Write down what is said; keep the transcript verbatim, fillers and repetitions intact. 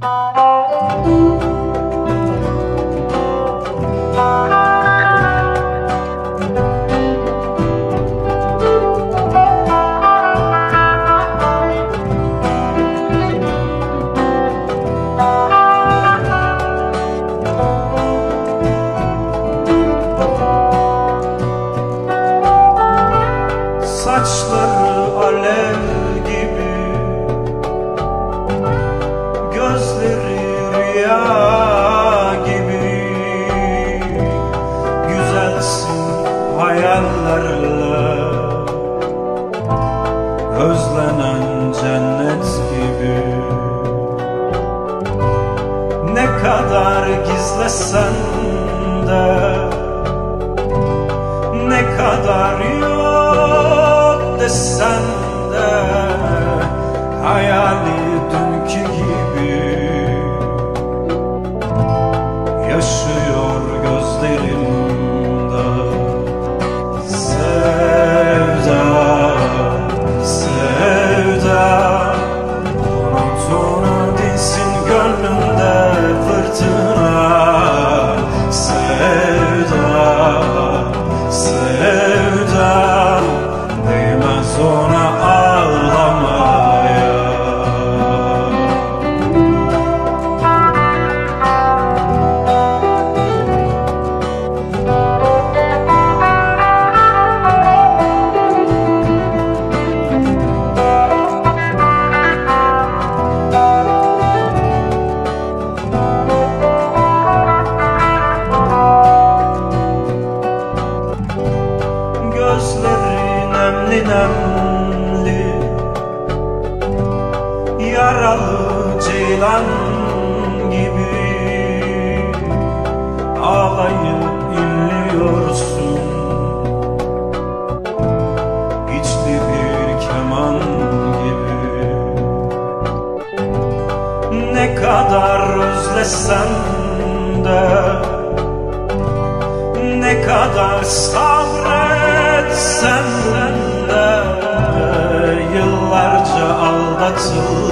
Saçları alev gibi, gözleri rüya gibi. Güzelsin hayallerle, özlenen cennet gibi. Ne kadar gizlesen de, ne kadar yok desen de, hayali dünkü gibi yaşıyor gözlerimde. Sevda, sevda, unutunu dinsin gönlümde fırtına. Sevda, sevda, değmez ona ağlamaya. Gözleri nemli nemli, yaralı ceylan gibi. Ağlayıp inliyorsun, içli bir keman gibi. Ne kadar özlesem de, ne kadar sabretsem de, yıllarca aldatıldım.